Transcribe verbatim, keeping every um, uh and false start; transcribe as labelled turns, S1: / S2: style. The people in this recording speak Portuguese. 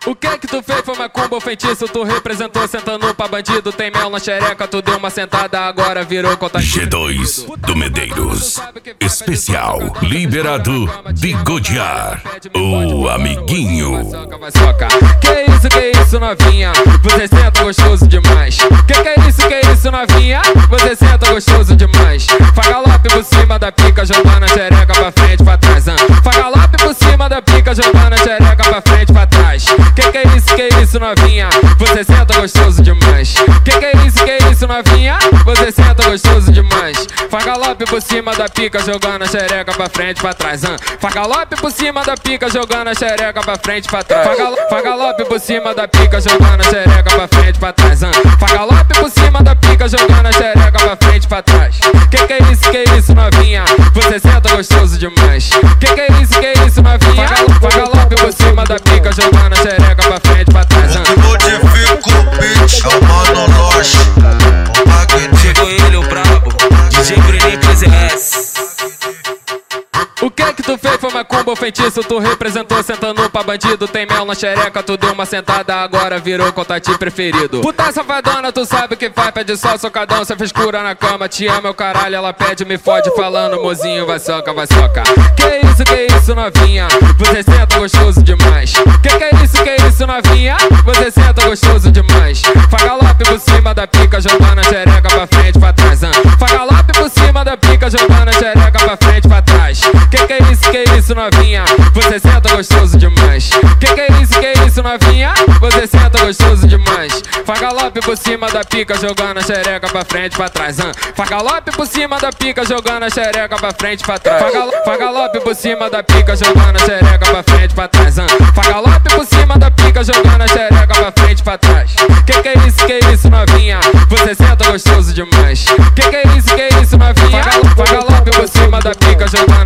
S1: O que que tu fez foi macumba ou feitiço? Tu representou sentando pra bandido. Tem mel na xereca, tu deu uma sentada, agora virou contato.
S2: G dois do Medeiros. Especial liberado de Godiar, o amiguinho.
S1: Que isso, que isso, novinha? Você senta gostoso demais. Que que é isso, que é isso, novinha? Você senta gostoso demais. Faz galope por cima da pica, jogando a xereca pra frente, pra trás. Faz galope por cima da pica, jogando a xereca pra frente, pra trás. Que que é isso, que é isso, novinha? Você senta gostoso demais. Que que é isso, que é isso, novinha? Você senta gostoso demais. Faz galope por cima da pica, jogando a xereca pra frente, pra trás. Faz galope por cima da pica, jogando a xereca pra frente, pra trás. Faz galo- faz galope por cima da pica, jogando a xereca pra frente, pra trás. Faz galope por cima da pica, jogando a xereca pra frente, pra trás. Que que é isso, que é isso, novinha? Você senta gostoso demais. Que que é isso, que é isso, novinha? Faz galope por cima da pica, jogando a xereca pra frente, pra trás.
S3: Modifica o beat, chamando nós.
S4: Chegou ele, o brabo, D J Bruninho treze S.
S1: O que que tu fez foi macumba ou feitiço? Tu representou sentando pra bandido. Tem mel na xereca, tu deu uma sentada, agora virou contatinho preferido. Puta safadona, tu sabe o que faz, pede só socadão, cê fez cura na cama. Te ama, meu caralho, ela pede, me fode, falando, mozinho, vai soca, vai soca. Que isso, que isso, novinha? Você senta gostoso demais. Que que é isso, que é isso, novinha? Você senta gostoso demais. Faz galope por cima da pica, jogando a xereca pra frente, pra trás. Faz galope por cima da pica, jogando a xereca pra frente, pra trás. Que que é isso, que é isso, novinha? Você senta gostoso demais. Que que é isso, que é isso, novinha? Você senta gostoso demais. Faz galope por cima da pica, jogando a xereca pra frente, pra trás. Faz galope por cima da pica, jogando a xereca pra frente, pra trás. Faz galo- faz galope por cima da pica, jogando a xereca pra frente, pra trás. Faz galope por cima da pica, jogando a xereca pra frente, pra trás. Que que é isso, que é isso, novinha? Você senta gostoso demais. Que que é isso, que é isso, novinha? Faz galope por cima da pica, jogando